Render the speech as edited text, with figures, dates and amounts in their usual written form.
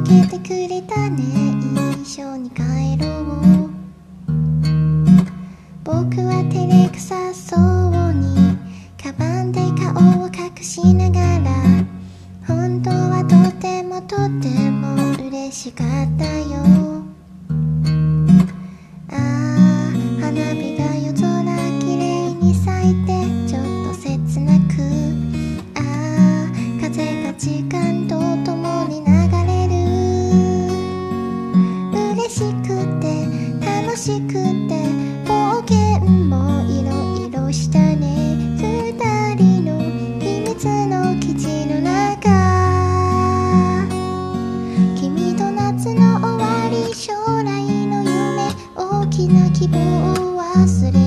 けてくれたね、一緒に帰ろう。僕は照れくさそうにカバンで顔を隠しながら、本当はとてもとても嬉しかったよ。ああ、花火が夜空きれいに咲いてちょっと切なく、ああ、風が時間とともに流れる。嬉しくて楽しくて冒険もいろいろしたね、二人の秘密の基地の中。君と夏の終わり、将来の夢、大きな希望を忘れ